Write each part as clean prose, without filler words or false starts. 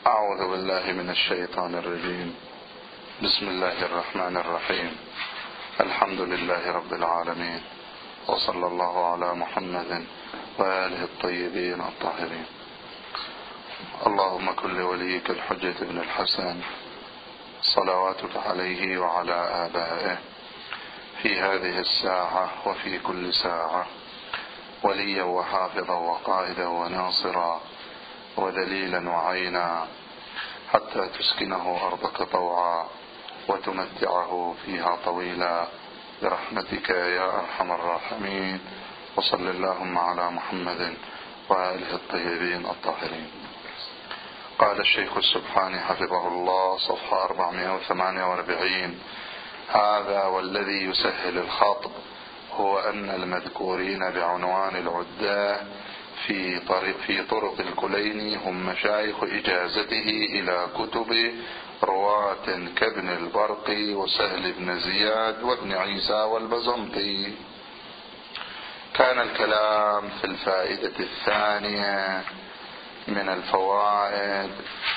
أعوذ بالله من الشيطان الرجيم. بسم الله الرحمن الرحيم. الحمد لله رب العالمين، وصلى الله على محمد وآله الطيبين الطاهرين. اللهم كن لوليك الحجة بن الحسن صلواتك عليه وعلى آبائه في هذه الساعة وفي كل ساعة وليا وحافظا وقائدا وناصرا ودليلا وعينا، حتى تسكنه أرضك طوعا وتمتعه فيها طويلا برحمتك يا أرحم الراحمين. وصل اللهم على محمد وآله الطيبين الطاهرين. قال الشيخ السبحاني حفظه الله صفحة 448: هذا والذي يسهل الخطب هو أن المذكورين بعنوان العداه في طرق الكليني هم مشايخ إجازته إلى كتب رواة كابن البرقي وسهل بن زياد وابن عيسى والبزنطي. كان الكلام في الفائدة الثانية من الفوائد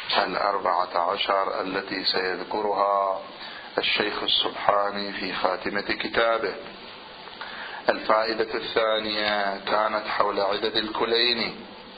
14 التي سيذكرها الشيخ السبحاني في خاتمة كتابه. الفائدة الثانية كانت حول عدد الكليني.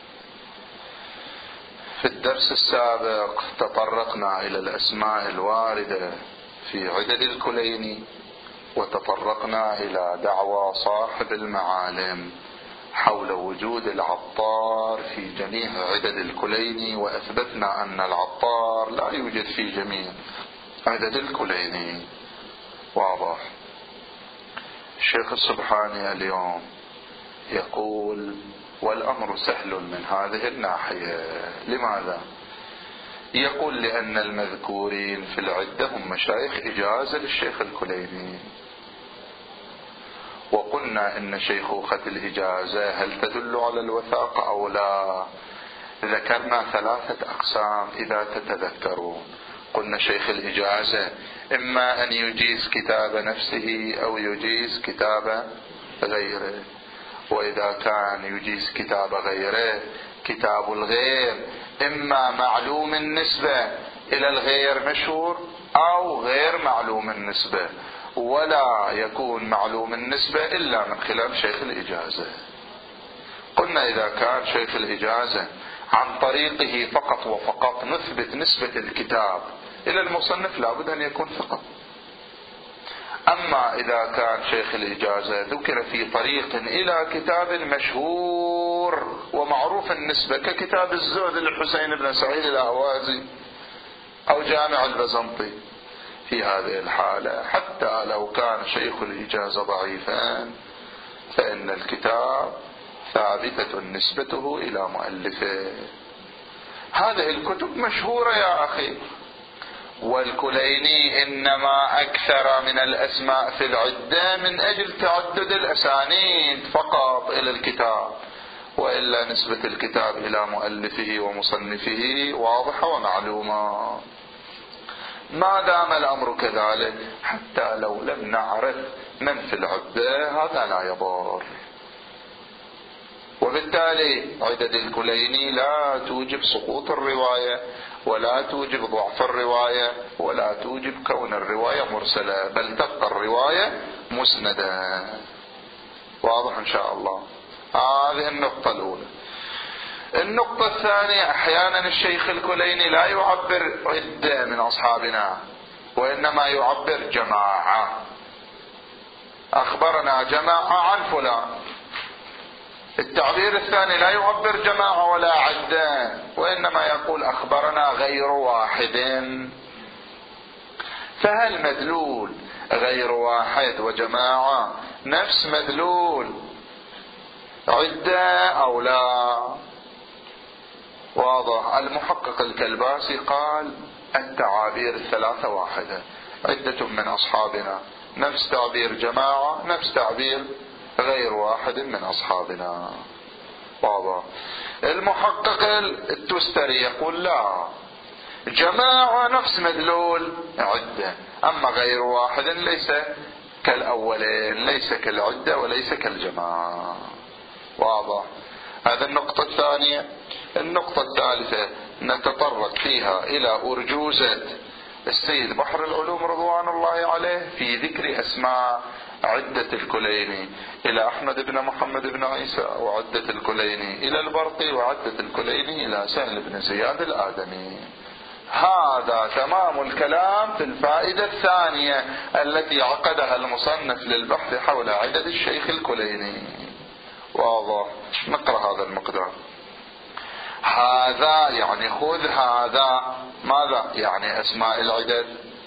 في الدرس السابق تطرقنا إلى الأسماء الواردة في عدد الكليني، وتطرقنا إلى دعوى صاحب المعالم حول وجود العطار في جميع عدد الكليني، وأثبتنا أن العطار لا يوجد في جميع عدد الكليني. واضح. الشيخ السبحاني اليوم يقول: والأمر سهل من هذه الناحية. لماذا؟ يقول: لأن المذكورين في العدة هم مشايخ إجازة للشيخ الكليني، وقلنا إن شيخوخة الإجازة هل تدل على الوثاقة أو لا؟ ذكرنا 3 أقسام إذا تتذكرون. قلنا شيخ الإجازة إما أن يجيز كتاب نفسه أو يجيز كتاب غيره، وإذا كان يجيز كتاب غيره كتاب الغير إما معلوم النسبة إلى الغير مشهور أو غير معلوم النسبة، ولا يكون معلوم النسبة إلا من خلال شيخ الإجازة. قلنا إذا كان شيخ الإجازة عن طريقه فقط وفقط نثبت نسبة الكتاب إلى المصنف لابد أن يكون فقط. أما إذا كان شيخ الإجازة ذكر في طريق إلى كتاب مشهور ومعروف النسبة ككتاب الزهد للحسين بن سعيد الأهوازي أو جامع البزنطي، في هذه الحالة حتى لو كان شيخ الإجازة ضعيفا فإن الكتاب ثابتة نسبته إلى مؤلفه. هذه الكتب مشهورة يا أخي، والكليني إنما أكثر من الأسماء في العدة من أجل تعدد الأسانيد فقط إلى الكتاب، وإلا نسبة الكتاب إلى مؤلفه ومصنفه واضحة ومعلومة. ما دام الأمر كذلك حتى لو لم نعرف من في العدة هذا لا يضر، وبالتالي عدد الكليني لا توجب سقوط الرواية ولا توجب ضعف الرواية ولا توجب كون الرواية مرسلة، بل تبقى الرواية مسندة. واضح إن شاء الله. هذه النقطة الأولى. النقطة الثانية: أحيانا الشيخ الكليني لا يعبر عدة من أصحابنا وإنما يعبر جماعة. أخبرنا جماعة عن فلان. التعبير الثاني لا يعبر جماعة ولا عدة وإنما يقول أخبرنا غير واحد. فهل مدلول غير واحد وجماعة نفس مدلول عدة أو لا؟ واضح. المحقق الكلباسي قال التعابير الثلاثة واحدة، عدة من أصحابنا نفس تعبير جماعة نفس تعبير غير واحد من أصحابنا. واضح. المحقق التستري يقول لا، جماعة نفس مدلول عدة، أما غير واحد ليس كالأولين، ليس كالعدة وليس كالجماعة. واضح. هذا النقطة الثانية. النقطة الثالثة: نتطرق فيها إلى أرجوزة السيد بحر العلوم رضوان الله عليه في ذكر أسماء عدة الكليني، إلى أحمد بن محمد بن عيسى وعدة الكليني، إلى البرقي وعدة الكليني، إلى سهل بن زياد الآدمي. هذا تمام الكلام في الفائدة الثانية التي عقدها المصنف للبحث حول عدد الشيخ الكليني. واضح؟ نقرأ هذا المقدار. هذا يعني خذ هذا ماذا؟ يعني أسماء العدد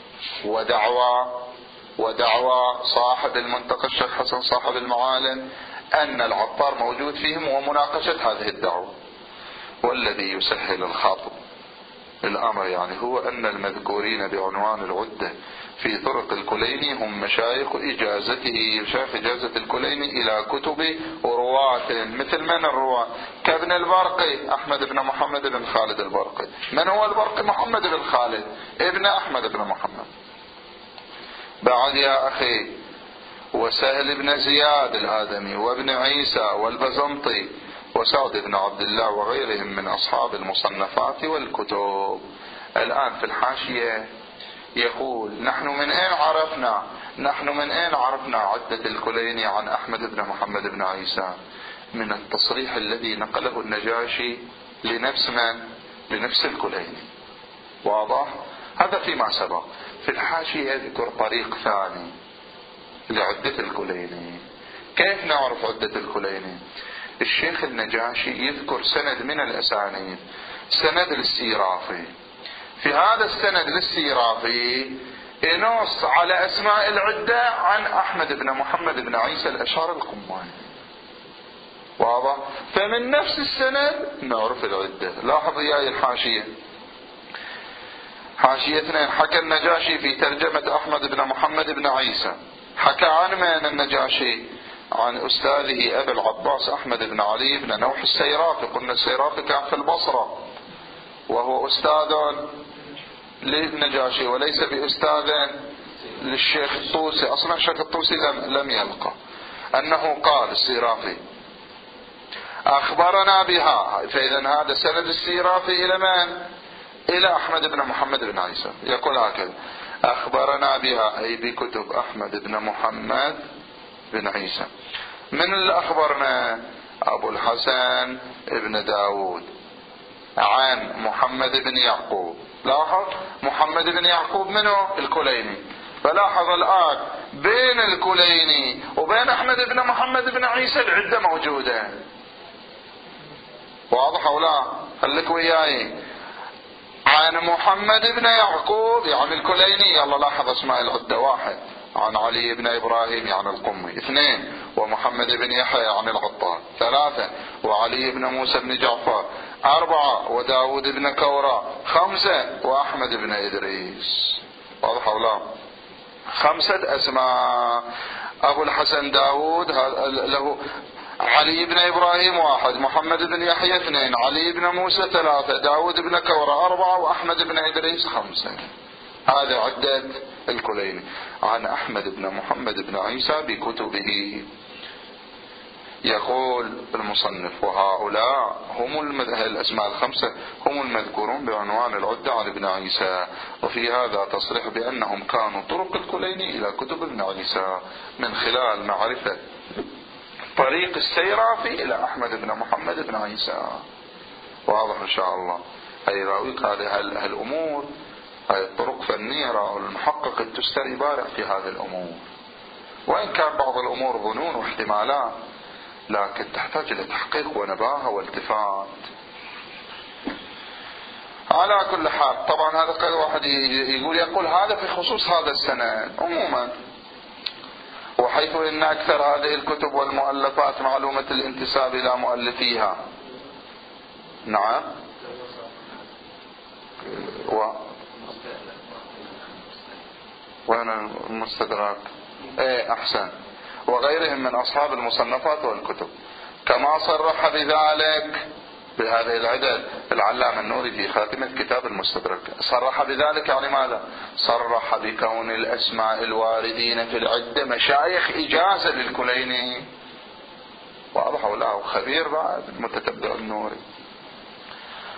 ودعوى صاحب المنتقى الشيخ حسن صاحب المعالم أن العطار موجود فيهم ومناقشة هذه الدعوة. والذي يسهل الخاطب الأمر يعني هو أن المذكورين بعنوان العدة في طرق الكليني هم مشايخ إجازة الكليني إلى كتب رواة. مثل من الرواة؟ كابن البرقي أحمد بن محمد بن خالد البرقي. من هو البرقي؟ محمد بن خالد ابن أحمد بن محمد. بعد يا أخي وسهل بن زياد الآدمي وابن عيسى والبزنطي وسعد بن عبد الله وغيرهم من أصحاب المصنفات والكتب. الآن في الحاشية يقول نحن من أين عرفنا عدة الكليني عن أحمد بن محمد بن عيسى؟ من التصريح الذي نقله النجاشي لنفس الكليني. واضح؟ هذا فيما سبق. في الحاشية يذكر طريق ثاني لعدة الكليني. كيف نعرف عدة الكليني؟ الشيخ النجاشي يذكر سند من الأسانيد، سند للسيرافي. في هذا السند للسيرافي ينص على أسماء العدة عن أحمد بن محمد بن عيسى الأشار القماني. واضح؟ فمن نفس السند نعرف العدة. لاحظ يا الحاشية، حاشية 2. حكى النجاشي في ترجمة أحمد بن محمد بن عيسى. حكى عن من النجاشي؟ عن أستاذه أبي العباس أحمد بن علي بن نوح السيرافي. قلنا السيرافي كان في البصرة وهو أستاذ للنجاشي وليس بأستاذ للشيخ الطوسي. أصلا الشيخ الطوسي لم يلقى. أنه قال السيرافي أخبرنا بها. فإذا هذا سند السيرافي إلى من؟ إلى أحمد بن محمد بن عيسى. يقول هكذا أخبرنا بها أي بكتب أحمد بن محمد بن عيسى. من اللي أخبرنا؟ أبو الحسن ابن داود عن محمد بن يعقوب. لاحظ محمد بن يعقوب منه؟ الكليني. فلاحظ الآن بين الكليني وبين أحمد بن محمد بن عيسى العدة موجودة. واضح أو لا؟ خليك وياي. عن محمد بن يعقوب يعني الكليني. يلا لاحظ اسماء العدة. 1 عن علي بن إبراهيم يعني القمي. 2 ومحمد بن يحيى يعني العطار. 3 وعلي بن موسى بن جعفر. 4 وداود بن كورة. 5 وأحمد بن إدريس. واضح أو لا؟ 5 أسماء. أبو الحسن داود له علي بن إبراهيم 1 محمد بن يحيى 2 علي بن موسى 3 داود بن كورة 4 وأحمد بن إدريس 5. هذا عدة الكليني عن أحمد بن محمد بن عيسى بكتبه. يقول المصنف وهؤلاء هم الأسماء 5 هم المذكورون بعنوان العدة عن ابن عيسى. وفي هذا تصريح بأنهم كانوا طرق الكليني إلى كتب ابن عيسى من خلال معرفة طريق السيرافي إلى أحمد بن محمد بن عيسى. واضح إن شاء الله. هي راويك هذه الأمور، هذه الطرق فنية. راوي المحقق التستري بارع في هذه الأمور، وإن كان بعض الأمور ظنون واحتمالات لكن تحتاج إلى تحقيق ونباهة والتفات. على كل حال طبعا هذا قد واحد يقول هذا في خصوص هذا السند عموما. وحيث إن أكثر هذه الكتب والمؤلفات معلومة الانتساب إلى مؤلفيها. نعم. وين المستدرك؟ أحسن. وغيرهم من أصحاب المصنفات والكتب. كما صرح بذلك بهذه العدد العلامة النوري في خاتمة كتاب المستدرك. صرح بذلك يعني ماذا؟ صرح بكون الأسماء الواردين في العدة مشايخ إجازة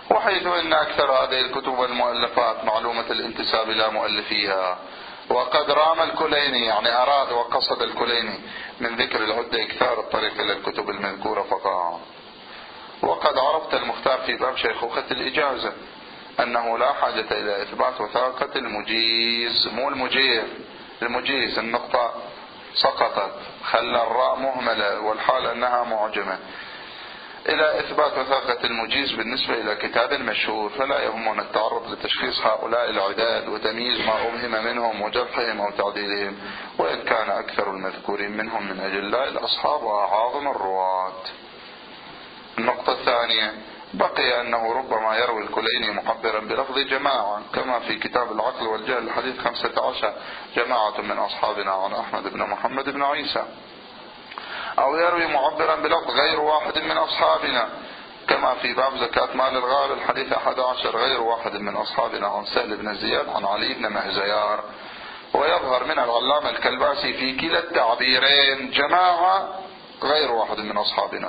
وحيث أن أكثر هذه الكتب والمؤلفات معلومة الانتساب إلى مؤلفيها. وقد رام الكليني، يعني أراد وقصد الكليني من ذكر العدة إكثار الطريق إلى الكتب المذكورة فقط. وقد عرفت المختار في باب شيخوخة الإجازة أنه لا حاجة إلى إثبات وثاقة المجيز، مو المجير، المجيز النقطة سقطت، خلى الراء مهملة والحال أنها معجمة، إلى إثبات وثاقة المجيز بالنسبة إلى كتاب مشهور. فلا يهمنا التعرض لتشخيص هؤلاء العداد وتمييز ما أوهم منهم وجرحهم أو تعديلهم، وإن كان أكثر المذكورين منهم من أجلاء الأصحاب وأعاظم الرواة. النقطة الثانية، بقي أنه ربما يروي الكليني معبرا بلفظ جماعة كما في كتاب العقل والجهل الحديث 15 جماعة من أصحابنا عن أحمد بن محمد بن عيسى، أو يروي معبرا بلفظ غير واحد من أصحابنا كما في باب زكاة مال الغال الحديث 11 غير واحد من أصحابنا عن سهل بن زياد عن علي بن مهزيار. ويظهر من العلامة الكلباسي في كلا التعبيرين جماعة غير واحد من أصحابنا،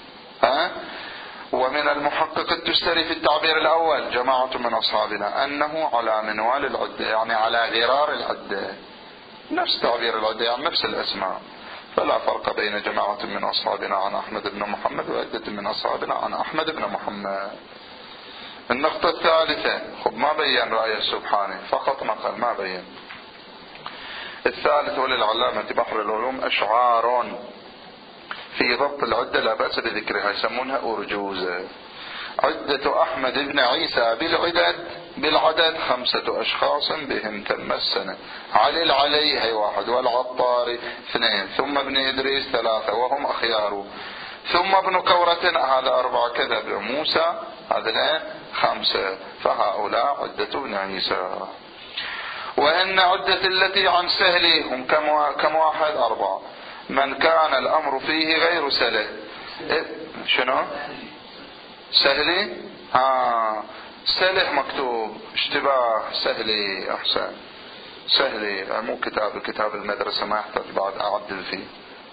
ومن المحقق التستري في التعبير الأول جماعة من أصحابنا أنه على منوال العدة، يعني على غرار العدة، نفس تعبير العدة، يعني نفس الأسماء. فلا فرق بين جماعة من أصحابنا عن أحمد بن محمد وعدة من أصحابنا عن أحمد بن محمد. النقطة الثالثة، خب ما بين رأي السبحاني، فقط نقل ما بين. الثالث، وللعلامة بحر العلوم أشعار في ضبط العدة لا بأس بذكرها، يسمونها أرجوزة. عدة أحمد بن عيسى بالعدد 5 أشخاص بهم تم السنة. علي العلي هي 1، والعطار 2، ثم ابن إدريس 3 وهم أخيار، ثم ابن كورة هذا 4 كذا، ابن موسى هذا 5، فهؤلاء عدة ابن عيسى. وإن عدة التي عن سهل هم كم واحد 4، من كان الأمر فيه غير سهل. شنو سهلي؟ سهل مكتوب، اشتباه، سهلي أحسن، سهلي مو كتاب المدرسة، ما يحتاج بعد أعدل فيه.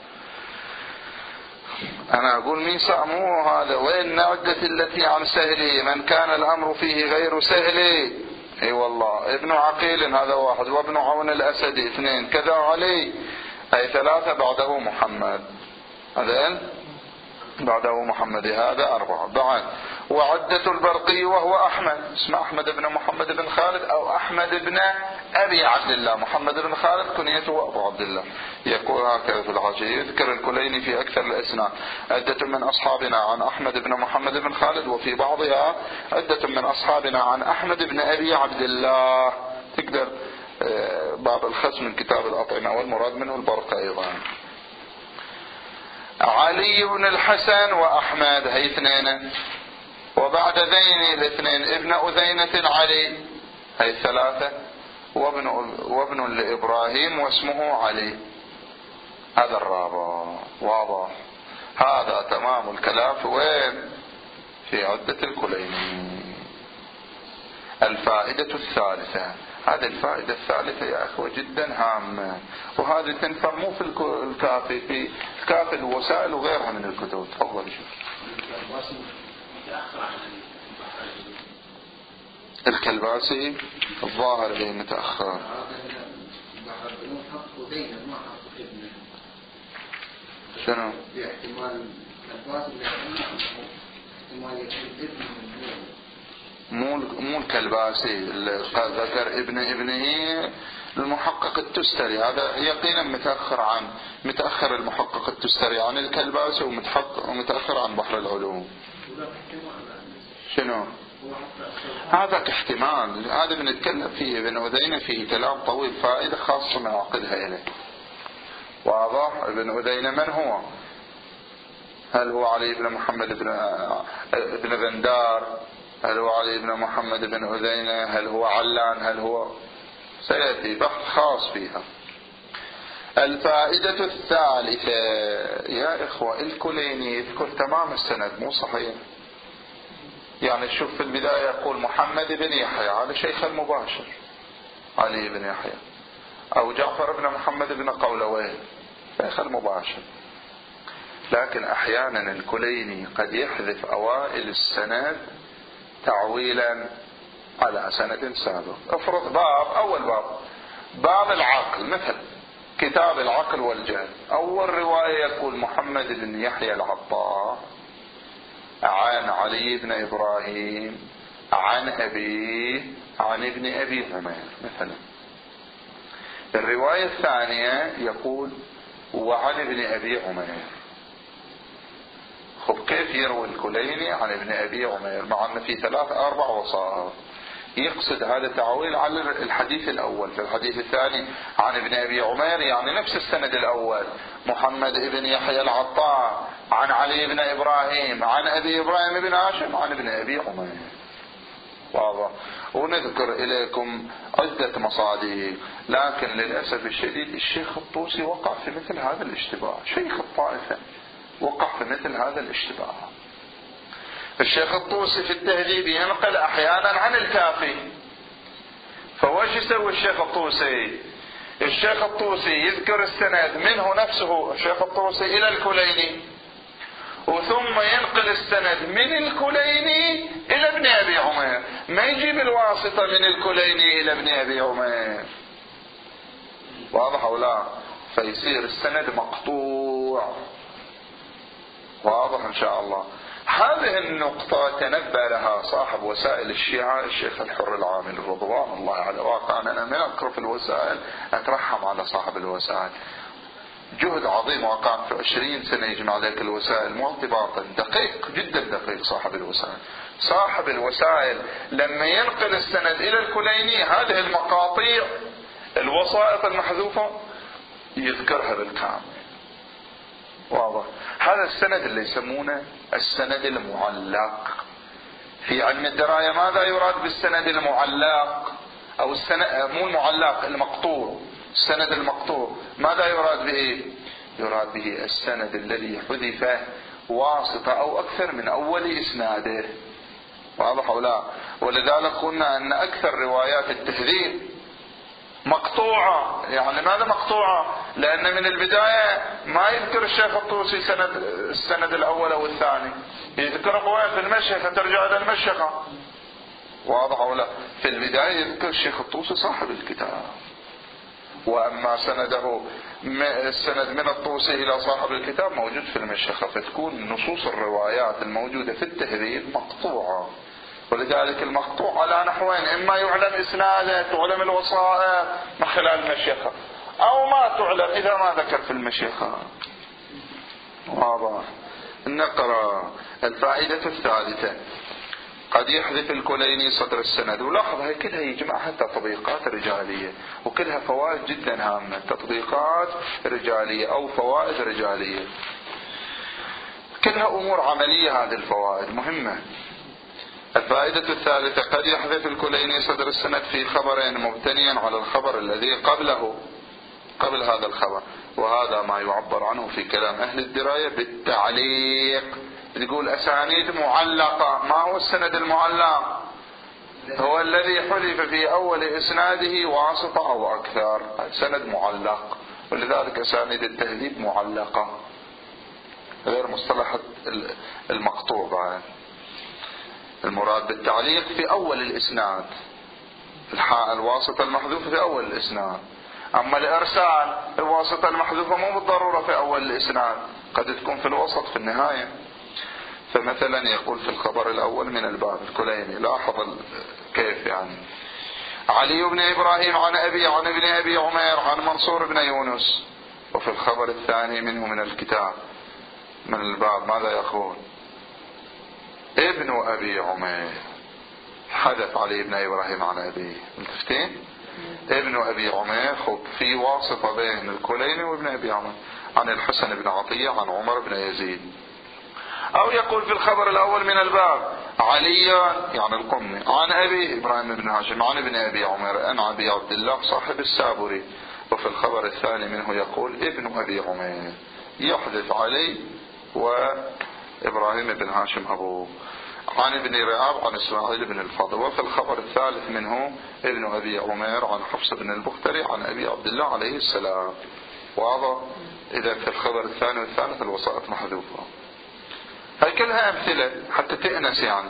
أنا أقول مين مو هذا. وإن عدة التي عن سهلي من كان الأمر فيه غير سهلي، اي والله، ابن عقيل هذا 1، وابن عون الأسدي 2 كذا، علي أي 3 بعده محمد، هذا بعده محمد هذا 4 بعد. وعدة البرقي وهو أحمد، اسمه أحمد بن محمد بن خالد أو أحمد بن أبي عبد الله، محمد بن خالد كنيته أبو عبد الله. يقول هكذا في الحاشية، يذكر الكليني في أكثر الأسناد عدة من أصحابنا عن أحمد بن محمد بن خالد، وفي بعضها عدة من أصحابنا عن أحمد بن أبي عبد الله. تقدر باب الخصم من كتاب الأطعمة، والمراد منه البرقة أيضا. علي بن الحسن وأحمد هي 2، وبعد ذين الاثنين ابن أذينة علي هي 3، وابن لإبراهيم واسمه علي، هذا الرابع. واضح؟ هذا تمام الكلام في وين؟ في عدة الكليني. الفائدة الثالثة، هذه الفائدة الثالثة يا أخوة جدا هامة، وهذه تنفع مو في الكافي، في الكافي الوسائل وغيرها من الكتب. تفضل شوف. الكلباسي الظاهر به متأخر. شنو؟ مو الكلباسي ذكر ابنه المحقق التستري، هذا يقينا متأخر المحقق التستري عن الكلباسي، ومتأخر عن بحر العلوم. شنو؟ هذا احتمال، هذا بنتكلم فيه ابن أذينة فيه كلام طويل، فائدة خاصة نعقدها إليه. واضح؟ ابن أذينة من هو؟ هل هو علي بن محمد بن بندار؟ هل هو علي بن محمد بن أذينة؟ هل هو علان؟ هل هو؟ سيأتي بحث خاص فيها. الفائدة الثالثة يا إخوة، الكليني يذكر تمام السند مو صحيح. يعني شوف في البداية يقول محمد بن يحيى، هذا شيخ المباشر علي بن يحيى، أو جعفر بن محمد بن قولويه شيخ المباشر. لكن أحيانا الكليني قد يحذف أوائل السند تعويلا على سند سابق. افرض أول باب العقل، مثل كتاب العقل والجهل، أول رواية يقول محمد بن يحيى العطار عن علي بن إبراهيم عن أبيه عن ابن أبي عمير مثلا. الرواية الثانية يقول وعن ابن أبي عمير. خب كيف يروي الكليني عن ابن أبي عمير مع أن في 3-4 وسائط؟ يقصد هذا تعويل على الحديث الأول. في الحديث الثاني عن ابن أبي عمير يعني نفس السند الأول، محمد بن يحيى العطار عن علي بن إبراهيم عن أبي إبراهيم بن هاشم عن ابن أبي عمير. واضح. ونذكر إليكم عدة مصادر، لكن للأسف الشديد الشيخ الطوسي وقع في مثل هذا الاشتباه. شيخ الطائفة وقع في مثل هذا الاشتباه. الشيخ الطوسي في التهذيب ينقل أحيانا عن الكافي. فوش يسوي الشيخ الطوسي؟ الشيخ الطوسي يذكر السند منه نفسه الشيخ الطوسي إلى الكليني، وثم ينقل السند من الكليني إلى ابن أبي عمير، ما يجيب الواسطة من الكليني إلى ابن أبي عمير. واضح أو لا؟ فيصير السند مقطوع. واضح إن شاء الله. هذه النقطة تنبأ لها صاحب وسائل الشيعة الشيخ الحر العامل رضوان الله على واقع. أنا من أقرأ في الوسائل أترحم على صاحب الوسائل، جهد عظيم وقع في 20 سنة يجمع ذلك الوسائل معتباطا، دقيق جدا دقيق صاحب الوسائل. صاحب الوسائل لما ينقل السند إلى الكليني هذه المقاطيع الوسائط المحذوفة يذكرها بالكامل. واضح. هذا السند اللي يسمونه السند المعلق. في علم الدراية ماذا يراد بالسند المعلق؟ أو السند مو المعلق، المقطوع. السند المقطوع ماذا يراد به؟ يراد به السند الذي حذف واسطة أو أكثر من أول إسناده. واضح أو لا؟ ولذلك قلنا أن أكثر روايات التهذيب مقطوعة. يعني ماذا مقطوعة؟ لأن من البداية ما يذكر الشيخ الطوسي السند الأول أو الثاني، يذكر قوائم في المشيخة ترجع إلى المشيخة. واضح أو لا؟ في البداية يذكر الشيخ الطوسي صاحب الكتاب، وأما سنده السند من الطوسي إلى صاحب الكتاب موجود في المشيخة، فتكون نصوص الروايات الموجودة في التهذيب مقطوعة. ولذلك المقطوع على نحوين: إما يعلم إسناده، تعلم الوسائط من خلال المشيخة، أو ما تعلم إذا ما ذكر في المشيخة. واضح. نقرأ الفائدة الثالثة: قد يحذف الكليني صدر السند. ولاحظ هي كلها يجمعها تطبيقات رجالية، وكلها فوائد جدا هامة، تطبيقات رجالية أو فوائد رجالية، كلها أمور عملية. هذه الفوائد مهمة. الفائدة الثالثة: قد يحذف الكليني صدر السند في خبرين مبتنيا على الخبر الذي قبل هذا الخبر، وهذا ما يعبر عنه في كلام أهل الدراية بالتعليق. يقول أسانيد معلقة. ما هو السند المعلق؟ هو الذي حذف في أول إسناده واسطة أو أكثر، سند معلق. ولذلك أسانيد التهذيب معلقة، غير مصطلح المقطوع بعد. المراد بالتعليق في أول الإسناد، الواسطة المحذوفة في أول الإسناد. أما الإرسال الواسطة المحذوفة مو بالضرورة في أول الإسناد، قد تكون في الوسط في النهاية. فمثلا يقول في الخبر الأول من الباب الكليني، لاحظ كيف يعني: علي بن إبراهيم عن أبي عن ابن أبي عمير عن منصور بن يونس. وفي الخبر الثاني منه من الكتاب من الباب ماذا يقول؟ ابن أبي عمير. حدث علي بن إبراهيم عن أبيه. متفتين؟ ابن أبي عمير. خب في واسطة بين الكليني وابن أبي عمير عن الحسن بن عطية عن عمر بن يزيد. أو يقول في الخبر الأول من الباب علي يعني القمي عن أبي إبراهيم بن هاشم عن ابن أبي عمير عن أبي عبد الله صاحب السابري. وفي الخبر الثاني منه يقول ابن أبي عمير، يحدث علي وإبراهيم بن هاشم أبوه عن ابن رعاب عن إسماعيل بن الفضل. وفي الخبر الثالث منه ابن أبي عمير عن حفص بن البختري عن أبي عبد الله عليه السلام. واضح؟ إذا في الخبر الثاني والثالث الوسائط محذوفة. هاي كلها أمثلة حتى تأنس يعني.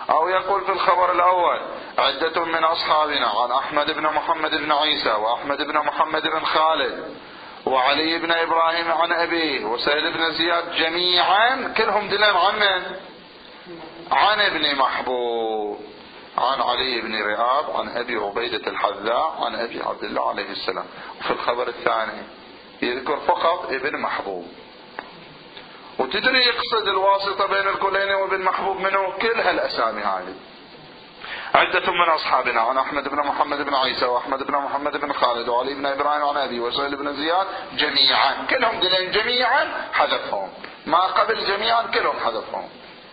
أو يقول في الخبر الأول عدة من أصحابنا عن أحمد بن محمد بن عيسى وأحمد بن محمد بن خالد وعلي بن إبراهيم عن أبيه وسهل بن زياد جميعا كلهم دليل عن من؟ عن ابن محبوب عن علي بن رئاب عن أبي عبيدة الحذاء عن أبي عبد الله عليه السلام. وفي الخبر الثاني يذكر فقط ابن محبوب. وتدري يقصد الواسطة بين الكليني وابن محبوب منه كل هالأسامي هذه. عدة من أصحابنا عن أحمد بن محمد بن عيسى وأحمد بن محمد بن خالد وعلي بن إبراهيم عن أبي وسهل بن زياد جميعا كلهم دلين جميعا حذفهم، ما قبل جميعا كلهم حذفهم.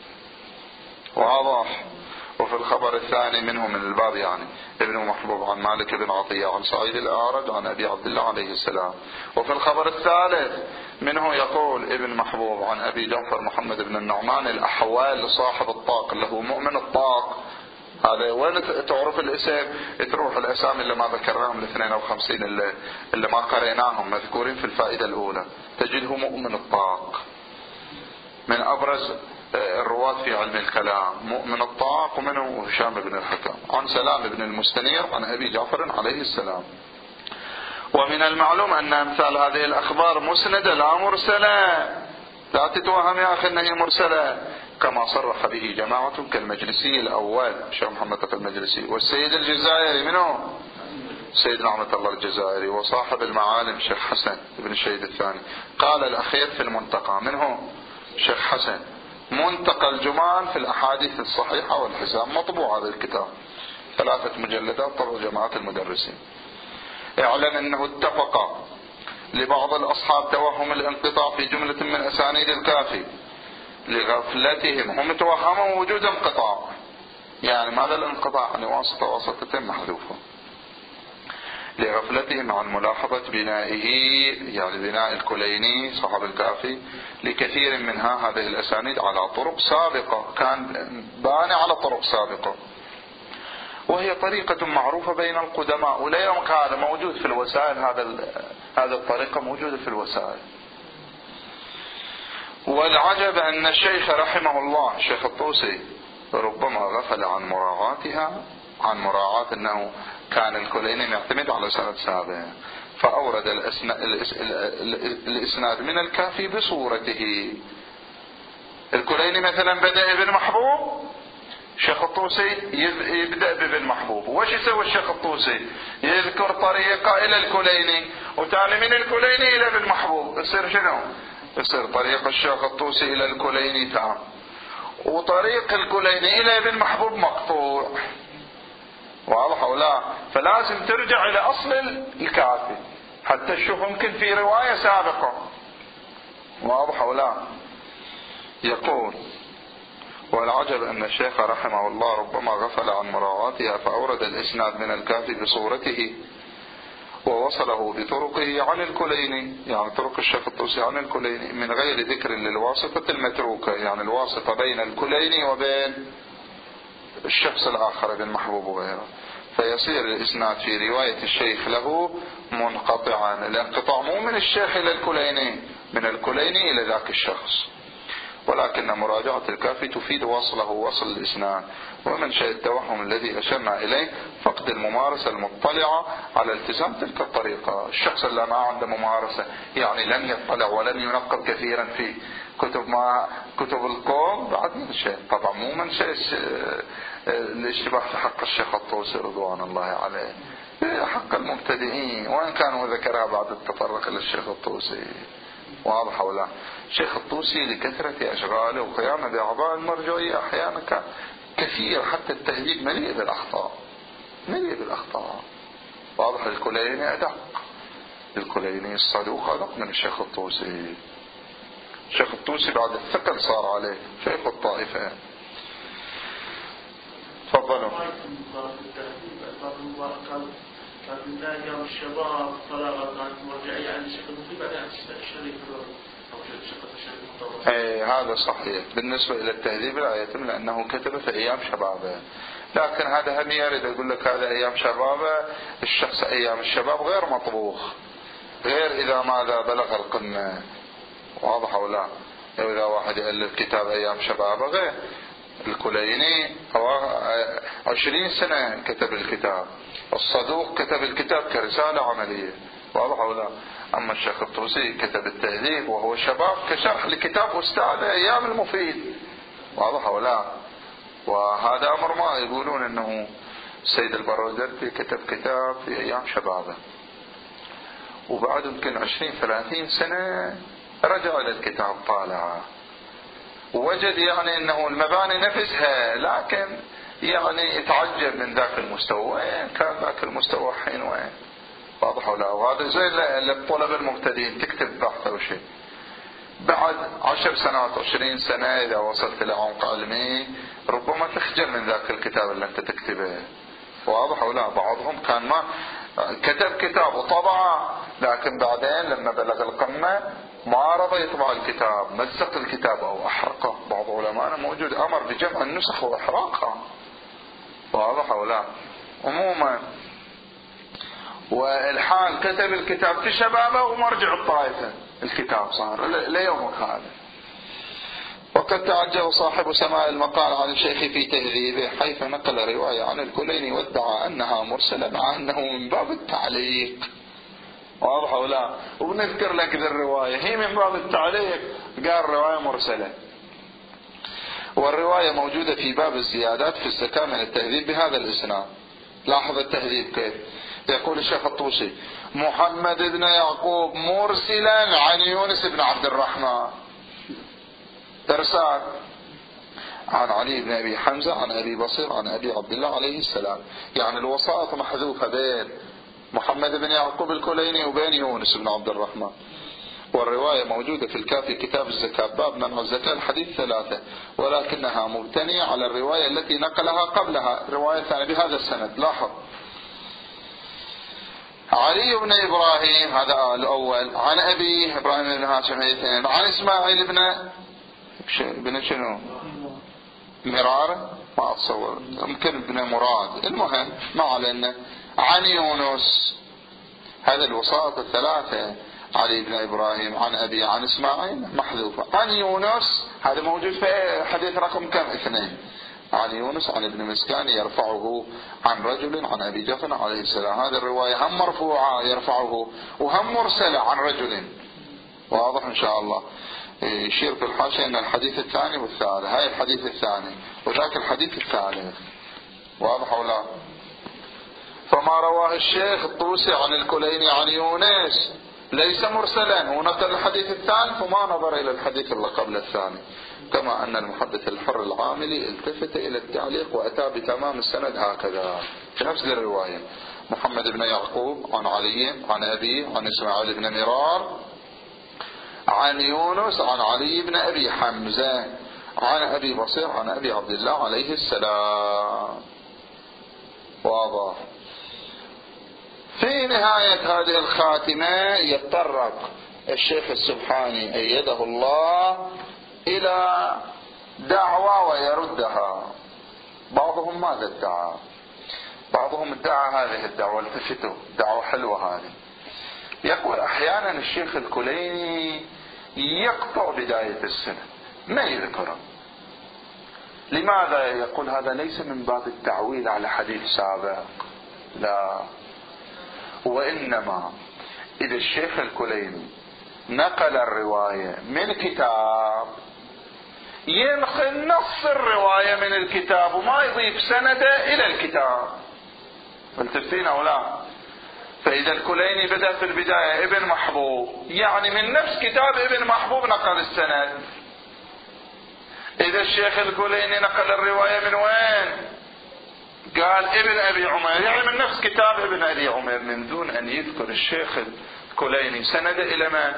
واضح. وفي الخبر الثاني منه من الباب يعني ابن محبوب عن مالك بن عطية عن سعيد الأعرج عن أبي عبد الله عليه السلام. وفي الخبر الثالث منه يقول ابن محبوب عن أبي جعفر محمد بن النعمان الأحوال صاحب الطاق اللي هو مؤمن الطاق. هذا وين تعرف الاسم؟ تروح الاسامي اللي ما ذكرناهم ال 52 اللي ما قريناهم مذكورين في الفائدة الأولى تجده مؤمن الطاق من أبرز الرواة في علم الكلام. مؤمن الطاق ومنه هشام بن الحكم عن سلام بن المستنير عن أبي جعفر عليه السلام. ومن المعلوم أن أمثال هذه الأخبار مسندة لا مرسلة، لا تتوهم يا أخي أنها مرسلة، كما صرح به جماعة كالمجلسي الأول الشيخ محمد تقي المجلسي والسيد الجزائري منه سيد نعمة الله الجزائري وصاحب المعالم شيخ حسن بن الشهيد الثاني. قال الأخير في المنتقى منه شيخ حسن منتقى الجمان في الأحاديث الصحيحة والحسام، مطبوع هذا الكتاب 3 مجلدات طبع جماعة المدرسين. اعلم أنه اتفق لبعض الأصحاب توهم الانقطاع في جملة من أسانيد الكافي لغفلتهم، هم توهموا وجود انقطاع. يعني ماذا الانقطاع؟ يعني واسطتين محذوفة لغفلتهم عن ملاحظة بنائه، يعني بناء الكليني صاحب الكافي لكثير منها هذه الأسانيد على طرق سابقة، كان باني على طرق سابقة، وهي طريقة معروفة بين القدماء، ولا يوم هذا موجود في الوسائل، هذا الطريقة موجودة في الوسائل. والعجب أن الشيخ رحمه الله الشيخ الطوسي ربما غفل عن مراعاتها، عن مراعاة أنه كان الكليني يعتمد على سند سابع، فأورد الإسناد من الكافي بصورته. الكليني مثلا بدأ ابن محبوب، الشيخ الطوسي يبدأ بابن محبوب. وش يسوي الشيخ الطوسي؟ يذكر طريقة إلى الكليني وتالي من الكليني إلى ابن محبوب، يصير شنو؟ يصير طريق الشيخ الطوسي إلى الكليني تام، وطريق الكليني إلى ابن محبوب مقطوع. واضح أو لا؟ فلازم ترجع إلى أصل الكافي حتى تشوف ممكن في رواية سابقة. واضح أو لا؟ يقول والعجب أن الشيخ رحمه الله ربما غفل عن مراعاتها فأورد الإسناد من الكافي بصورته ووصله بطرقه عن الكليني، يعني طرق الشيخ الطوسي عن الكليني من غير ذكر للواسطة المتروكة، يعني الواسطة بين الكليني وبين الشخص الآخر ابن محبوب وغيره، فيصير الإسناد في رواية الشيخ له منقطعا. الانقطاع مو من الشيخ إلى الكليني، من الكليني إلى ذاك الشخص، ولكن مراجعة الكافي تفيد وصله وصل الإسناد. ومن شيء التوهم الذي أشرنا إليه فقد الممارسة المطلعة على التزام تلك الطريقة. الشخص اللي ما عنده ممارسة يعني لم يطلع ولم ينقب كثيرا في كتب القوم بعد من شيء، طبعا مو من شيء الاشتباه في حق الشيخ الطوسي رضوان الله عليه، حق المبتدئين، وإن كانوا ذكرها بعد التطرق للشيخ الطوسي. واضح ولا؟ الشيخ الطوسي لكثرة أشغاله وقيامه بأعضاء المرجعية أحيانا كثير، حتى التهذيب مليء بالأخطاء، مليء بالأخطاء. واضح. الكليني أدق، الكليني الصدوق أدق من الشيخ الطوسي. الشيخ الطوسي بعد الثقل صار عليه شيخ الطائفة. تفضلوا. كان لا يوم الشباب طلبة كانت مرجعية عن الشيخ المطيب عن الشريف هذا صحيح بالنسبة إلى التهذيب لا يتم، لأنه كتب في أيام شبابه، لكن هذا هم يريد يقول لك هذا أيام شبابه. الشخص أيام الشباب غير مطبوخ، غير إذا ماذا بلغ القمة. واضح أو لا؟ إذا واحد يألف كتاب أيام شبابه غير الكليني 20 سنة كتب الكتاب، الصدوق كتب الكتاب كرسالة عملية، واضح أو لا؟ أما الشيخ الطوسي كتب التهذيب وهو شباب كشرح لكتاب أستاذ أيام المفيد، واضح أو لا؟ وهذا أمر ما يقولون أنه السيد البرودردي كتب كتاب في أيام شبابه، وبعد يمكن 20-30 سنة رجع إلى الكتاب طالعه ووجد يعني أنه المباني نفسها، لكن يعني يتعجب من ذاك المستوى، وين كان ذاك المستوى حين وين، واضح ولا؟ وهذا زي للطلب المبتدئين تكتب بحث أو شيء، بعد 10 سنوات 20 سنة إذا وصلت إلى عمق علمي ربما تخجل من ذاك الكتاب اللي أنت تكتبه، واضح ولا؟ بعضهم كان ما كتب كتاب وطبعه، لكن بعدين لما بلغ القمة ما رضى يطبع الكتاب، مزق الكتاب أو أحرقه. بعض علماءنا موجود أمر بجمع النسخ وإحراقها، واضح ولا؟ عموما والحال كتب الكتاب في شبابه ومرجع الطائفة الكتاب صار ليومك هذا. وقد تعجب صاحب سماع المقال عن الشيخ في تهذيبه حيث نقل رواية عن الكليني وادعى أنها مرسلة مع أنه من باب التعليق، واضح ولا؟ وبنذكر لك ذي الرواية هي من باب التعليق، قال رواية مرسلة، والرواية موجودة في باب الزيادات في الزكاة من التهذيب بهذا الإسناد. لاحظ التهذيب كيف يقول الشيخ الطوسي: محمد بن يعقوب مرسلا عن يونس بن عبد الرحمن، إرسال عن علي بن أبي حمزة عن أبي بصير عن أبي عبد الله عليه السلام، يعني الوسائط محذوفة بين محمد بن يعقوب الكليني وبين يونس بن عبد الرحمن. والرواية موجودة في الكافي كتاب الزكاة باب منع الزكاة الحديث 3، ولكنها مبتنية على الرواية التي نقلها قبلها، رواية ثانية بهذا السند. لاحظ: علي بن إبراهيم هذا الأول عن أبي إبراهيم بن هاشم عن إسماعيل بن شنو مرار، ما أتصور يمكن ابن مراد، المهم ما علينا، عن يونس. هذا الوسائط الثلاثة علي بن إبراهيم عن أبي عن إسماعيل محذوفة، عن يونس هذا موجود في حديث رقم كم 2 عن يونس عن ابن مسكان يرفعه عن رجل عن أبي جعفر عليه السلام. هذه الرواية هم مرفوعة يرفعه وهم مرسلة عن رجل، واضح إن شاء الله. يشير في الحاشية أن الحديث الثاني والثالث، هاي الحديث الثاني وذاك الحديث الثالث، واضح ولا؟ فما رواه الشيخ الطوسي عن الكليني عن يونس ليس مرسلا، ونقل الحديث الثالث وما نظر إلى الحديث اللي قبل الثاني. كما أن المحدث الحر العاملي التفت إلى التعليق وأتى بتمام السند هكذا في نفس الرواية: محمد بن يعقوب عن علي عن أبي عن إسماعيل بن مرار عن يونس عن علي بن أبي حمزة عن أبي بصير عن أبي عبد الله عليه السلام، واضح. في نهاية هذه الخاتمة يتطرق الشيخ السبحاني أيده الله إلى دعوة ويردها. بعضهم ماذا ادعى؟ بعضهم ادعى هذه الدعوة، التفتوا دعوة حلوة هذه. يقول أحيانا الشيخ الكليني يقطع بداية السنة ما يذكره. لماذا؟ يقول هذا ليس من باب التعويل على حديث سابق، لا، وإنما إذا الشيخ الكليني نقل الرواية من كتاب ينقل نص الرواية من الكتاب وما يضيف سنده إلى الكتاب، فلتفتين أو لا؟ فإذا الكليني بدأ في البداية ابن محبوب، يعني من نفس كتاب ابن محبوب نقل السند. إذا الشيخ الكليني نقل الرواية من وين؟ قال ابن أبي عمر، يعني من نفس كتاب ابن أبي عمر، من دون أن يذكر الشيخ الكليني سند إلى من؟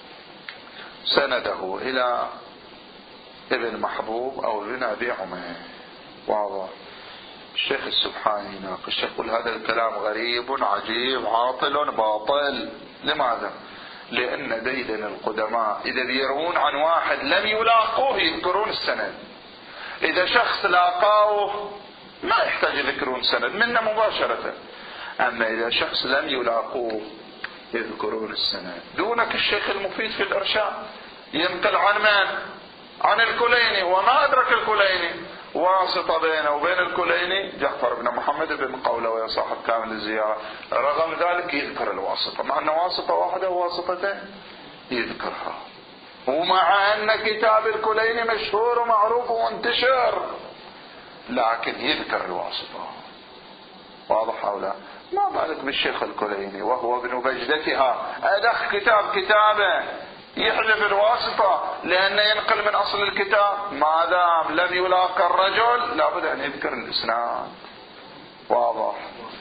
سنده إلى ابن محبوب أو ابن أبي عمر، واضح. الشيخ السبحاني يناقش يقول هذا الكلام غريب عجيب عاطل باطل. لماذا؟ لأن ديدن القدماء إذا بيروون عن واحد لم يلاقوه يذكرون السند، إذا شخص لاقوه ما يحتاج يذكرون سند منه مباشرة، أما إذا شخص لم يلاقوه يذكرون السند. دونك الشيخ المفيد في الإرشاد ينقل عن من؟ عن الكليني، وما أدرك الكليني واسطة بينه وبين الكليني جعفر بن محمد بن قولوي صاحب كامل الزيارة، رغم ذلك يذكر الواسطة، مع أن واسطة واحدة وواسطتين يذكرها، ومع أن كتاب الكليني مشهور ومعروف ومنتشر لكن يذكر الواسطة. واضح أو لا؟ ما بالك بالشيخ الكليني وهو ابن بجدتها أدخ كتابه يحذف الواسطة لأنه ينقل من أصل الكتاب، ما دام لم يلاقى الرجل لابد أن يذكر الإسناد. واضح.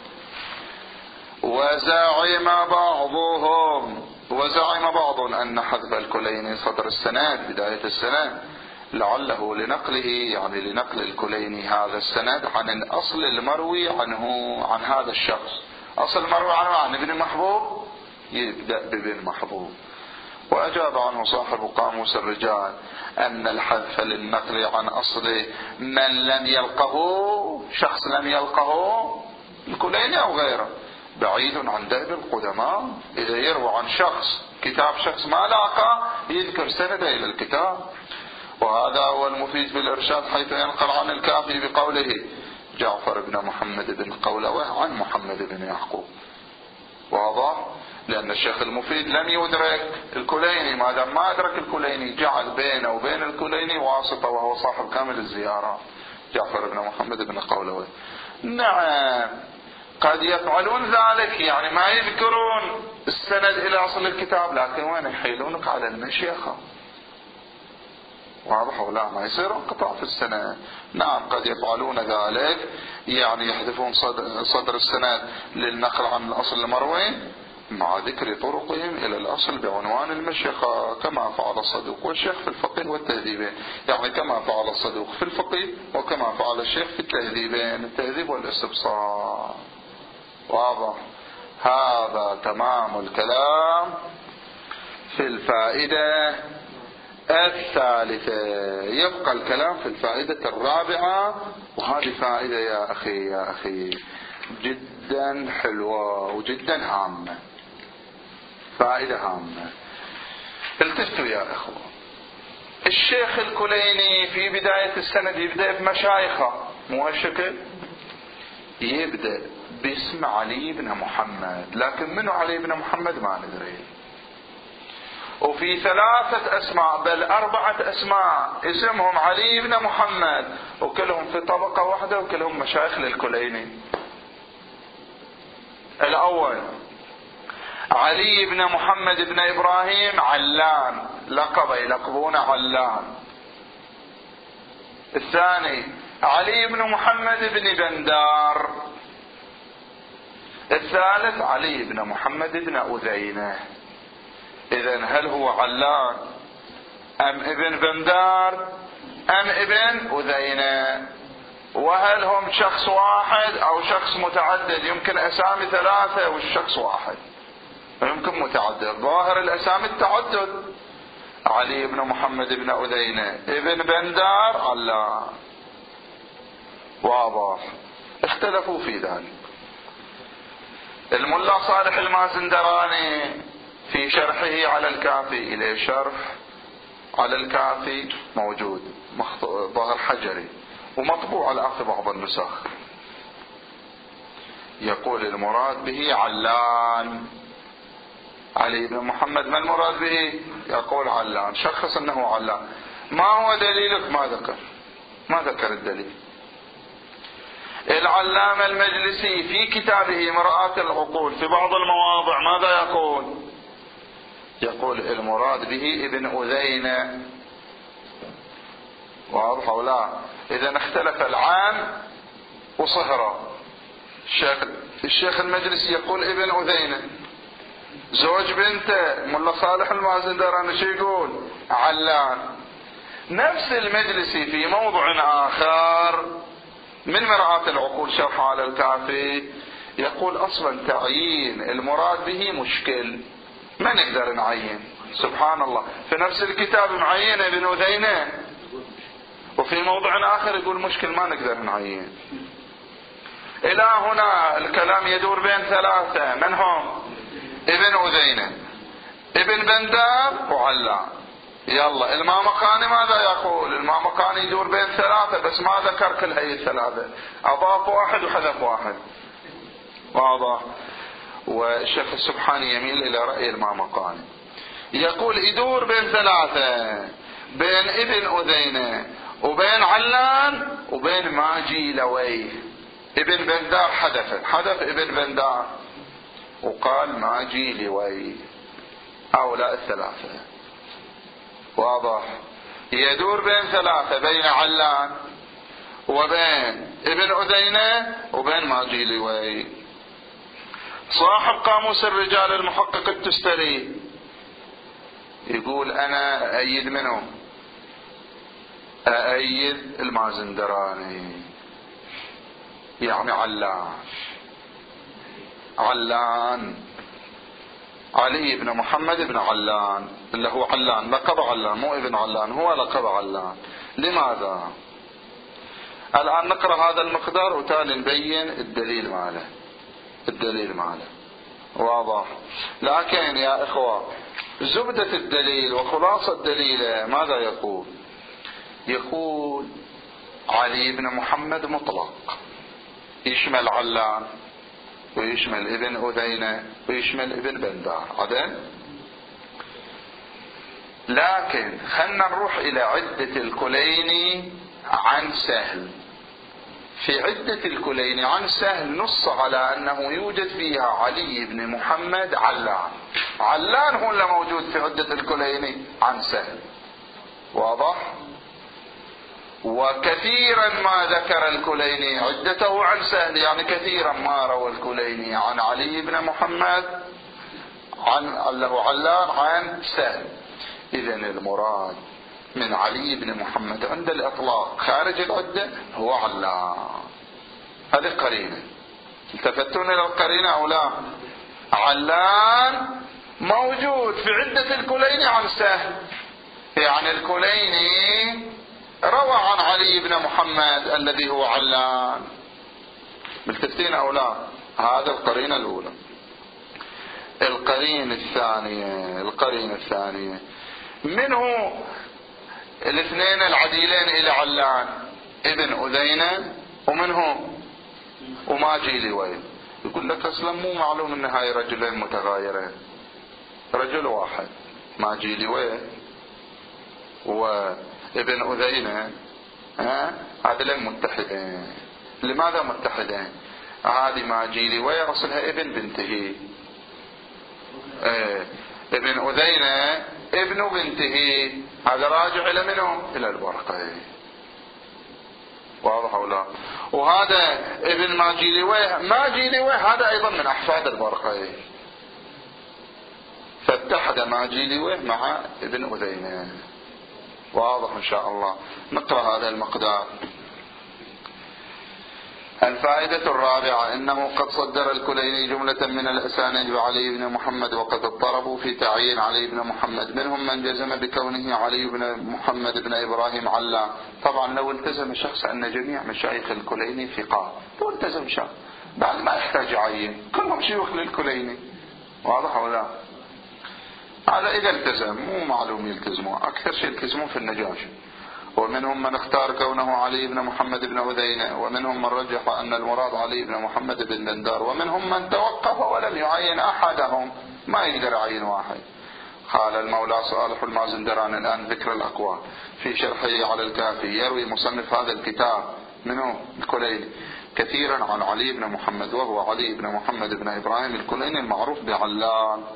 وزعم بعض أن حذف الكليني صدر السند بداية السند لعله لنقله، يعني لنقل الكليني هذا السند عن الأصل المروي عنه عن هذا الشخص. أصل المروي عنه عن ابن محبوب يبدأ بابن محبوب. وأجاب عنه صاحب قاموس الرجال أن الحذف للنقل عن أصل من لم يلقه، شخص لم يلقه الكليني أو غيره، بعيد عن دأب القدماء. إذا يروى عن شخص كتاب شخص ما لاقى يذكر سنده إلى الكتاب. وهذا هو المفيد بالإرشاد حيث ينقل عن الكافي بقوله جعفر بن محمد بن قولوه عن محمد بن يعقوب. واضح؟ لأن الشيخ المفيد لم يدرك الكليني، ما دام ما أدرك الكليني جعل بينه وبين الكليني واسطة وهو صاحب كامل الزيارة جعفر بن محمد بن قولوه. نعم قد يفعلون ذلك، يعني ما يذكرون السند إلى أصل الكتاب، لكن وين يحيلونك على المشيخة. واضح ولا؟ ما يصير انقطاع في السند. نعم قد يفعلون ذلك، يعني يحذفون صدر السند للنقل عن الأصل المروي مع ذكر طرقهم إلى الأصل بعنوان المشيخة، كما فعل الصدوق والشيخ في الفقه والتهذيبين، يعني كما فعل الصدوق في الفقه وكما فعل الشيخ في التهذيبين، التهذيب والاستبصار. واضح؟ هذا تمام الكلام في الفائدة الثالثة. يبقى الكلام في الفائدة الرابعة، وهذه فائدة يا أخي جدا حلوة وجدا هامة، فائدة هامة. التفتوا يا أخوة، الشيخ الكليني في بداية السند يبدأ بمشايخه، مو هالشكل؟ يبدأ باسم علي بن محمد، لكن منو علي بن محمد ما ندري. وفي 3 أسماء بل 4 أسماء اسمهم علي بن محمد، وكلهم في طبقة واحدة وكلهم مشايخ للكليني. الأول علي بن محمد بن إبراهيم علان، لقب يلقبون علان. الثاني علي بن محمد بن بندار. الثالث علي بن محمد بن أذينة. إذن هل هو علان أم ابن بندار أم ابن أذينة؟ وهل هم شخص واحد أو شخص متعدد؟ يمكن أسامي 3 والشخص واحد، ويمكن متعدد. ظاهر الأسامي التعدد. علي بن محمد بن أذينة ابن بندار علان. واضح؟ اختلفوا في ذلك. الملا صالح المازندراني في شرحه على الكافي، إليه شرح على الكافي موجود ظاهر حجري ومطبوع الآن في بعض النسخ، يقول المراد به علان. علي بن محمد ما المراد به؟ يقول علان، شخص أنه علان. ما هو دليلك؟ ما ذكر الدليل. العلامة المجلسي في كتابه مرآة العقول في بعض المواضع ماذا يقول؟ يقول المراد به ابن أذينة. واضح أو لا؟ إذا اختلف العام وصهرة. الشيخ المجلسي يقول ابن أذينة، زوج بنته ملا صالح المازندراني شو يقول؟ علان. نفس المجلسي في موضع آخر من مرآة العقول شرح على الكافي يقول أصلا تعيين المراد به مشكل، ما نقدر نعين. سبحان الله، في نفس الكتاب معين ابن أذينة، وفي موضع آخر يقول مشكل ما نقدر نعين. إلى هنا الكلام يدور بين 3، من هم؟ ابن أذينة، ابن بندار، وعلان. يلا المامقاني ماذا يقول؟ المامقاني يدور بين ثلاثة بس ما ذكر كل هي الثلاثة، أضاف واحد وحذف واحد. واضح. والشيخ السبحاني يميل إلى رأي المامقاني، يقول يدور بين ثلاثة، بين ابن أذينة وبين علان وبين ماجي لويه. ابن بندار حذف ابن بندار وقال ماجي لويه، هؤلاء الثلاثة. واضح. يدور بين ثلاثة، بين علان وبين ابن أذينة وبين ماجي لويه. صاحب قاموس الرجال المحقق التستري يقول أنا أأيد منه؟ أأيد المازندراني، يعني علان علي بن محمد بن علان، اللي هو علان لقب علان، مو ابن علان، هو لقب علان. لماذا؟ الآن نقرأ هذا المقدار وتالي نبين الدليل ماله. واضح. لكن يا إخوة زبدة الدليل وخلاصة الدليل ماذا يقول؟ يقول علي بن محمد مطلق، يشمل علان ويشمل ابن أذينة ويشمل ابن بندار عدل. لكن خلنا نروح إلى عدة الكليني عن سهل. في عدة الكليني عن سهل نص على أنه يوجد فيها علي بن محمد علان هو اللي موجود في عدة الكليني عن سهل. واضح. وكثيرا ما ذكر الكليني عدته عن سهل، يعني كثيرا ما روى الكليني عن علي بن محمد له علان عن سهل. إذن المراد من علي بن محمد عند الإطلاق خارج العدة هو علان. هذه قرينة. التفتون إلى القرينة أو لا؟ علان موجود في عدة الكليني عن سهل، يعني الكليني روى عن علي بن محمد الذي هو علان. ملتفتين أو لا؟ هذا القرينة الأولى. القرينة الثانية منه الاثنين العديلين إلى علان، ابن أذينة ومنه وماجي لويه. يقول لك أصلا مو معلوم أن هاي رجلين متغايرين، رجل واحد ماجي لويه وابن أذينة هذين متحدين. لماذا متحدين؟ هذه ماجي لويه أصلها ابن بنته، ابن أذينة ابن بنته، هذا راجع إلى منه؟ إلى البرقي. واضح أو لا؟ وهذا ابن ماجي لويه هذا أيضا من أحفاد البرقي، فاتحد ماجي لويه مع ابن أذينة. واضح إن شاء الله. نقرأ هذا المقدار. الفائدة الرابعة أنه قد صدر الكليني جملة من الأسانيد وعلي بن محمد وقد اضطربوا في تعيين علي بن محمد، منهم من جزم بكونه علي بن محمد بن إبراهيم علان. طبعا لو التزم شخص أن جميع مشايخ الكليني ثقات، لو التزم شخص بعد ما يحتاج يعين، كلهم شيوخ للكليني. واضح ولا لا؟ هذا إذا التزم، مو معلوم يلتزموا، أكثر شيء يلتزمون في النجاشي. ومنهم من اختار كونه علي بن محمد بن أذينة، ومنهم من رجح أن المراد علي بن محمد بن بندار، ومنهم من توقف ولم يعين أحدهم، ما يقدر يعين واحد. قال المولى صالح المازندراني الآن ذكر الأقوال في شرحه على الكافي، يروي مصنف هذا الكتاب منه الكليني كثيرا عن علي بن محمد، وهو علي بن محمد بن إبراهيم الكليني المعروف بعلان.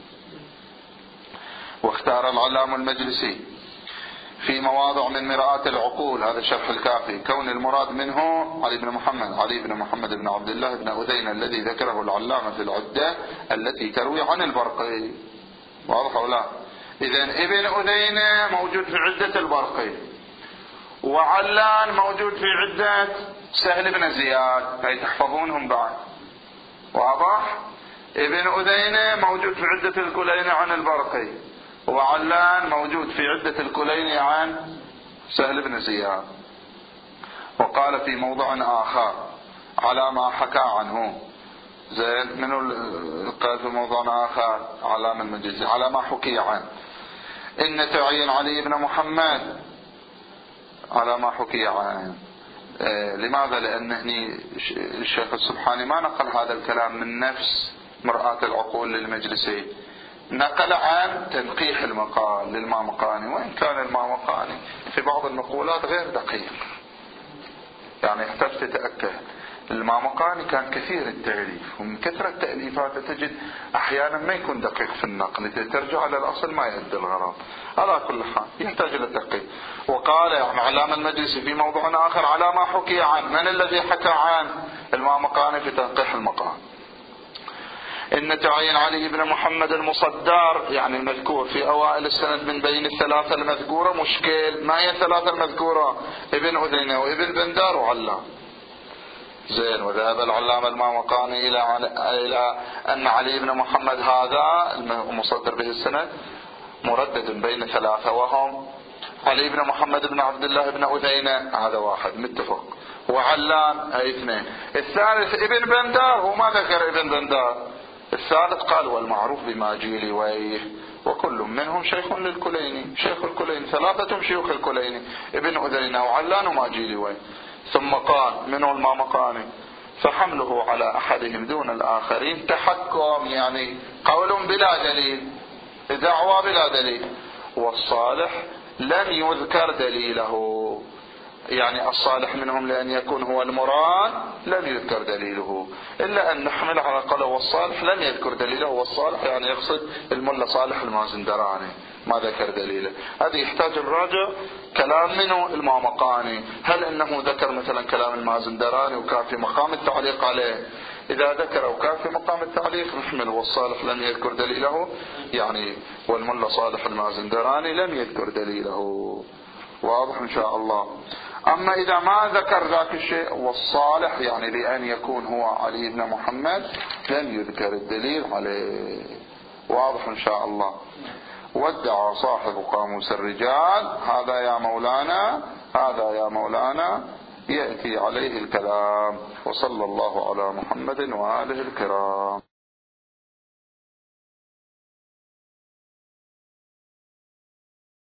واختار العلام المجلسي في مواضع من مرآة العقول، هذا شرح الكافي، كون المراد منه علي بن محمد بن عبد الله بن أذينة الذي ذكره العلامة في العدة التي تروي عن البرقي. واضح أو لا؟ إذن ابن أذينة موجود في عدة البرقي، وعلان موجود في عدة سهل بن زياد، هاي تحفظونهم بعد. واضح؟ ابن أذينة موجود في عدة الكليني عن البرقي، وعلان موجود في عدة الكليني عن سهل بن زياد. وقال في موضع آخر على ما حكى عنه زين، منه قال في موضع آخر على من مجلس على ما حكي عنه إن تعيين علي بن محمد على ما حكي عنه. لماذا؟ لأن هني الشيخ السبحاني ما نقل هذا الكلام من نفس مرآة العقول للمجلسي، نقل عن تنقيح المقال للمامقاني، وإن كان المامقاني في بعض النقولات غير دقيق، يعني يحتاج تتأكد. المامقاني كان كثير التأليف، ومن كثرة تأليفاته تجد أحيانا ما يكون دقيق في النقل، ترجع على الأصل ما يؤدي الغرض. على كل حال يحتاج إلى التدقيق. وقال يعني علامة المجلسي في موضوع آخر على ما حكي عن من الذي حكى عن المامقاني في تنقيح المقام. إن تعيين علي بن محمد المصدر يعني المذكور في أوائل السند من بين الثلاثة المذكورة مشكل. ما هي الثلاثة المذكورة؟ ابن أذينة وابن بندار وعلام. زين. وذهب العلامة المامقاني إلى أن علي بن محمد هذا المصدر به السند مردد بين ثلاثة، وهم علي بن محمد بن عبد الله بن أذينة، هذا واحد متفق، وعلان أي اثنين. الثالث ابن بندار، هو ما ذكر ابن بندار. الثالث قال والمعروف بماجيلي ويه، وكل منهم شيخ للكليني، شيخ الكليني، ثلاثة شيوخ الكليني، ابن أذينة وعلان وماجيلي ويه. ثم قال منه المامقاني فحمله على أحدهم دون الآخرين تحكم، يعني قول بلا دليل، دعوى بلا دليل. والصالح لم يذكر دليله، يعني الصالح منهم لأن يكون هو المراد لم يذكر دليله، إلا أن نحمل على قوله والصالح لم يذكر دليله. والصالح يعني يقصد الملا صالح المازندراني، ما ذكر دليله. هذا يحتاج الراجع كلام منه المامقاني، هل انه ذكر مثلا كلام المازندراني وكان في مقام التعليق عليه؟ اذا ذكر وكان في مقام التعليق نحمل والصالح لم يذكر دليله، يعني والملا صالح المازندراني لم يذكر دليله. واضح ان شاء الله. اما اذا ما ذكر ذاك الشيء والصالح يعني لان يكون هو علي بن محمد لم يذكر الدليل عليه. واضح ان شاء الله. وادعى صاحب قاموس الرجال هذا يا مولانا، هذا يا مولانا يأتي عليه الكلام. وصلى الله على محمد وآله الكرام.